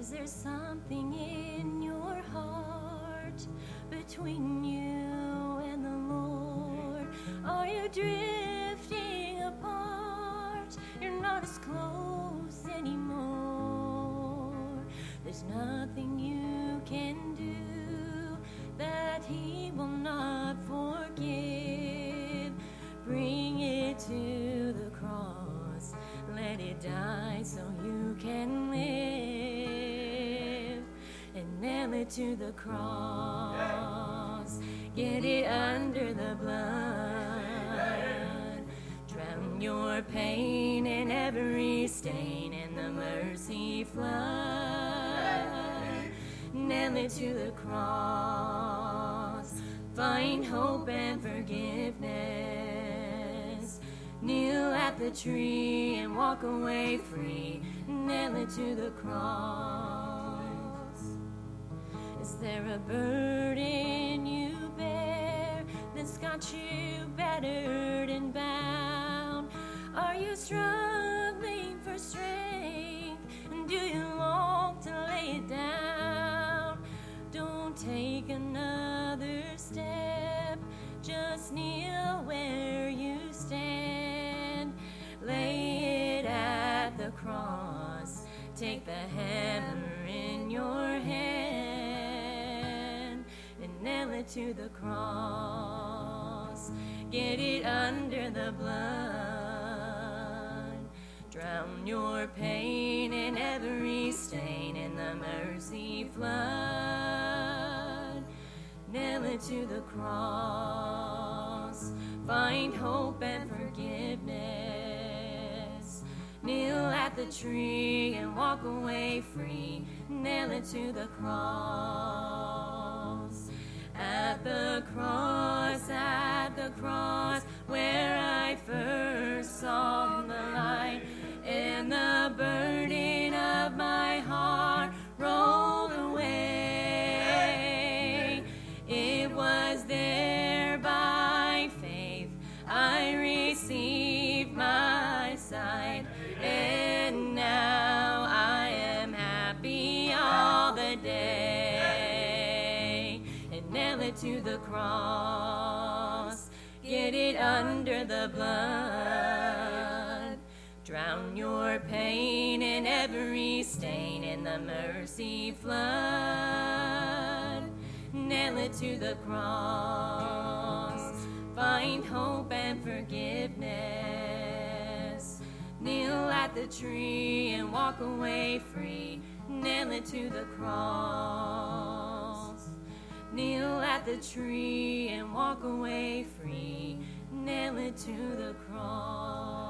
Is there something in your heart between you and the Lord? Are you drifting apart? You're not as close anymore. There's nothing you can do that He will not forgive. Bring it to the cross. Let it die so you can live. And nail it to the cross. Get it under the blood. Drown your pain and every stain in the mercy flood. Nail it to the cross. Find hope and forgiveness. Kneel at the tree and walk away free. Nail it to the cross. Is there a burden you bear that's got you battered and bound? Are you struggling for strength? And do you long to lay it down? Don't take another step. Just kneel where you stand. Lay it at the cross. Take the hammer in your hand and nail it to the cross. Get it under the blood. Drown your pain and every stain in the mercy flood. Nail it to the cross. Find hope and forgiveness. Kneel at the tree and walk away free. Nail it to the cross. At the cross, where I first saw the light, and the burden of my heart rolled away. It was there by faith I received my sight, and now I am happy all the day. And nail it to the cross. Get it under the blood. Drown your pain and every stain in the mercy flood. Nail it to the cross. Find hope and forgiveness. Kneel at the tree and walk away free. Nail it to the cross. Kneel at the tree and walk away free. Nail it to the cross.